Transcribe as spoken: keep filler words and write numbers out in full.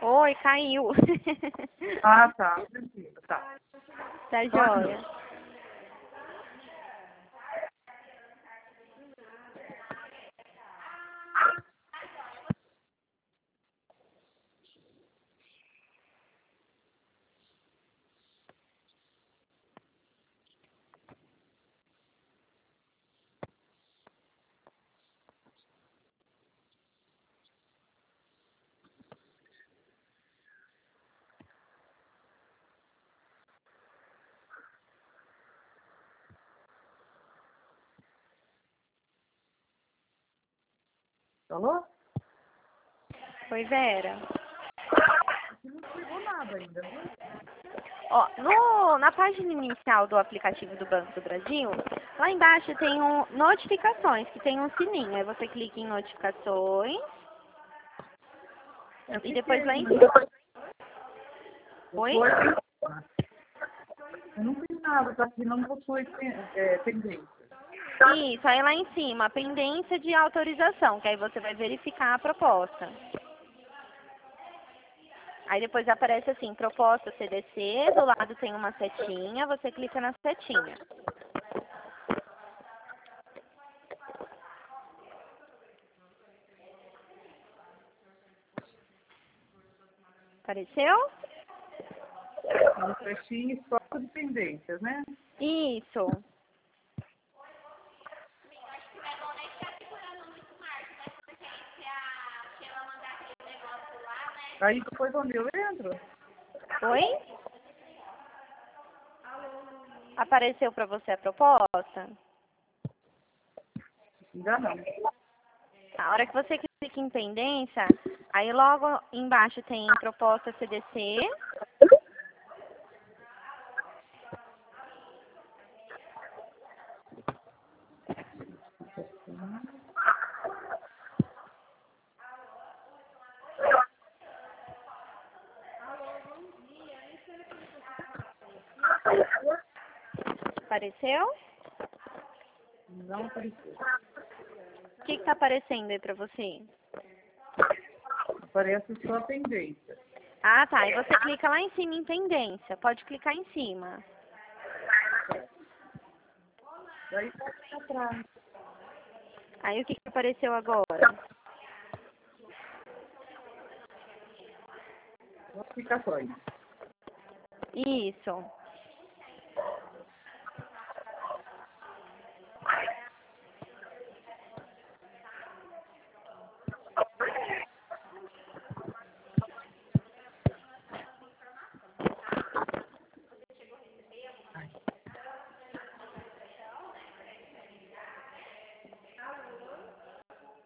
Oi, caiu. Ah, tá. Tranquilo, tá. Tá joia. Falou? Oi, Vera. Não chegou nada ainda, viu? Ó, no, na página inicial do aplicativo do Banco do Brasil, lá embaixo tem um notificações, que tem um sininho. Aí você clica em notificações Eu e depois lá fiquei, em mas cima. Oi? depois eu não fiz nada, tá aqui, não possui é, pendência. Isso, aí lá em cima, pendência de autorização, que aí você vai verificar a proposta. Aí depois aparece assim, proposta C D C, do lado tem uma setinha, você clica na setinha. Apareceu? No trechinho, estoque de pendências, né? Isso. Aí depois onde eu entro, Oi? Apareceu para você a proposta? ainda não. A hora que você clica em pendência, aí logo embaixo tem proposta C D C. Apareceu? Não apareceu. O que está aparecendo aí para você? Aparece só a pendência. Ah, tá. E você clica lá em cima em pendência. Pode clicar em cima. Daí pode atrás. Aí o que, que apareceu agora? Notificações. Isso.